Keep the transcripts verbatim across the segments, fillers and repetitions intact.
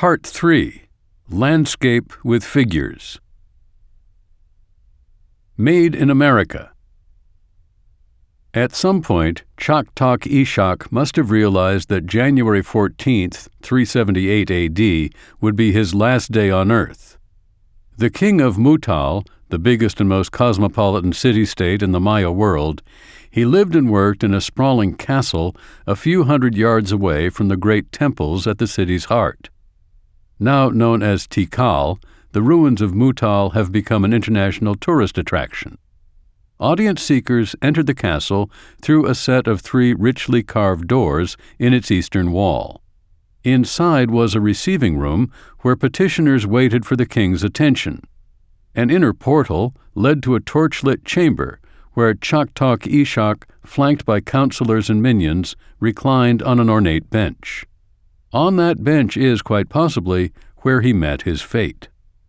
Part three. Landscape with Figures. Made in America. At some point, Chaktok Ishak must have realized that January fourteenth, three seventy-eight A D, would be his last day on Earth. The king of Mutal, the biggest and most cosmopolitan city-state in the Maya world, he lived and worked in a sprawling castle a few hundred yards away from the great temples at the city's heart. Now known as Tikal, the ruins of Mutal have become an international tourist attraction. Audience seekers entered the castle through a set of three richly carved doors in its eastern wall. Inside was a receiving room where petitioners waited for the king's attention. An inner portal led to a torchlit chamber where Chaktok Ishak, flanked by counselors and minions, reclined on an ornate bench. On that bench is, quite possibly, where he met his fate.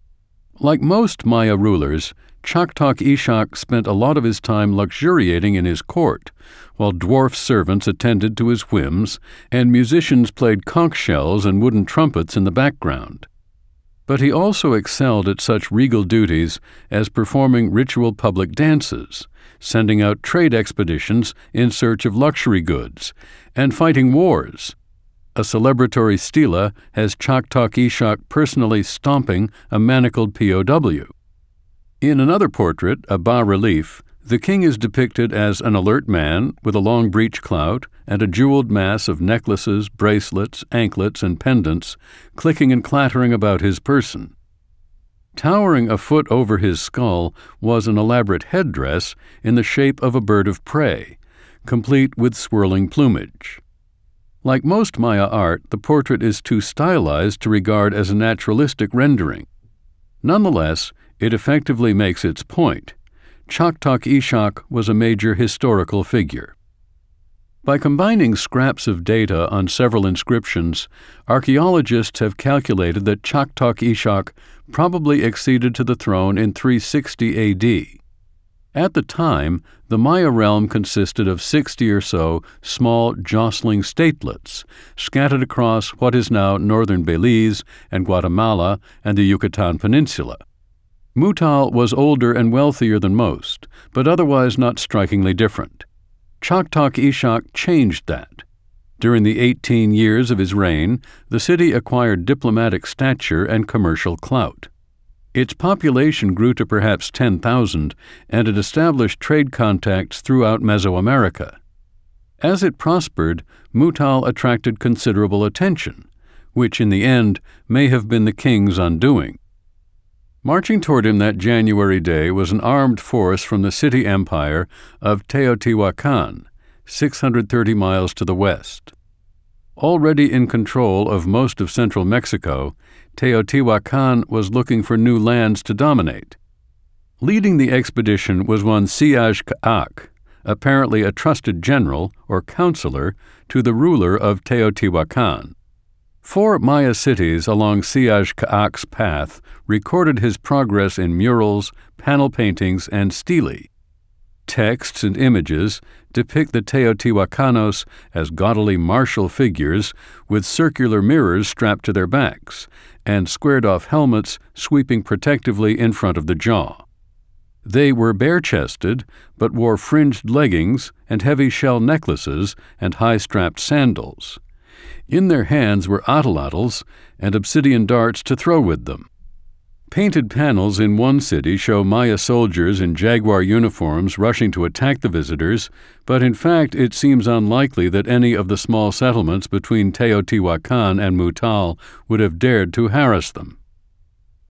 Like most Maya rulers, Chaktok Ishak spent a lot of his time luxuriating in his court, while dwarf servants attended to his whims and musicians played conch shells and wooden trumpets in the background. But he also excelled at such regal duties as performing ritual public dances, sending out trade expeditions in search of luxury goods, and fighting wars. A celebratory stela has Chaktok Ishak personally stomping a manacled P O W. In another portrait, a bas-relief, the king is depicted as an alert man with a long breechclout and a jeweled mass of necklaces, bracelets, anklets, and pendants clicking and clattering about his person. Towering a foot over his skull was an elaborate headdress in the shape of a bird of prey, complete with swirling plumage. Like most Maya art, the portrait is too stylized to regard as a naturalistic rendering. Nonetheless, it effectively makes its point. Chaktok Ishak was a major historical figure. By combining scraps of data on several inscriptions, archaeologists have calculated that Chaktok Ishak probably acceded to the throne in three sixty A D. At the time, the Maya realm consisted of sixty or so small, jostling statelets, scattered across what is now northern Belize and Guatemala and the Yucatan Peninsula. Mutal was older and wealthier than most, but otherwise not strikingly different. Chaktok Ishak changed that. During the eighteen years of his reign, the city acquired diplomatic stature and commercial clout. Its population grew to perhaps ten thousand, and it established trade contacts throughout Mesoamerica. As it prospered, Mutal attracted considerable attention, which in the end may have been the king's undoing. Marching toward him that January day was an armed force from the city empire of Teotihuacan, six hundred thirty miles to the west. Already in control of most of central Mexico, Teotihuacan was looking for new lands to dominate. Leading the expedition was one Siaj Ka'ak, apparently a trusted general or counselor to the ruler of Teotihuacan. Four Maya cities along Siaj Ka'ak's path recorded his progress in murals, panel paintings, and stelae. Texts and images depict the Teotihuacanos as gaudily martial figures with circular mirrors strapped to their backs and squared-off helmets sweeping protectively in front of the jaw. They were bare-chested, but wore fringed leggings and heavy shell necklaces and high-strapped sandals. In their hands were atlatls and obsidian darts to throw with them. Painted panels in one city show Maya soldiers in jaguar uniforms rushing to attack the visitors, but in fact it seems unlikely that any of the small settlements between Teotihuacan and Mutal would have dared to harass them.